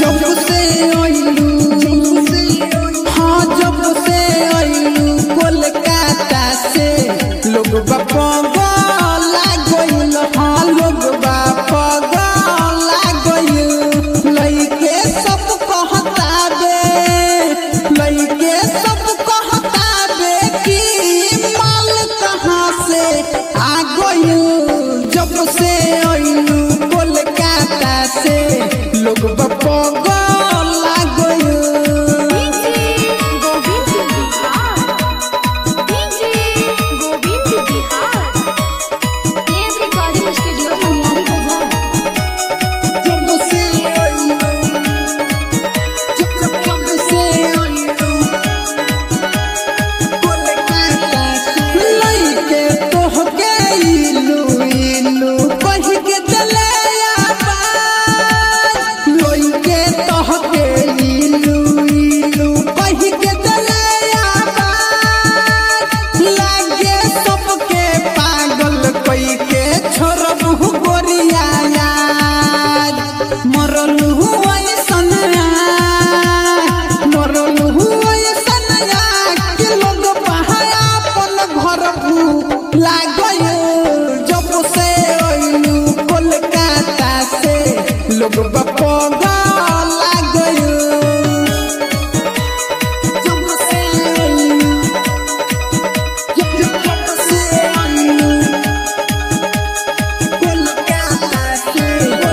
जब से आइलू हाँ जब से आइलू कोलकाता से लोग पागल गइल हाँ लोग पागल गइल लइके सब कहताबे कि माल कहाँ से आ गइल जब से आइलू कोलकाता से लोग पागल गइल। लोग पागल गइल जब से आइलू कोलकाता से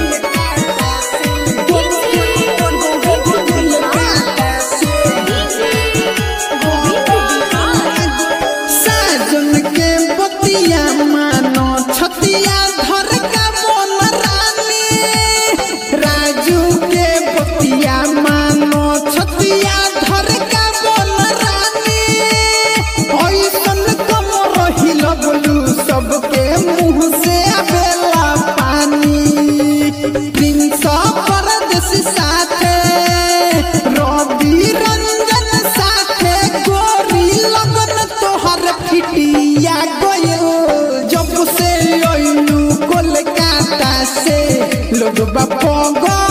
साजन के बतिया मानो छतिया धर का मन रानी राजू के बतिया मानो छतिया धर का मन रानी ऐसन कम रहिल बोलू सबके मुँह से आवेला पानी प्रिंस परदेसी साथे रवि रंजन साथे गोरी लगन तोहर फिटिया गइल जब से आइलू कोलकाता से लोग पागल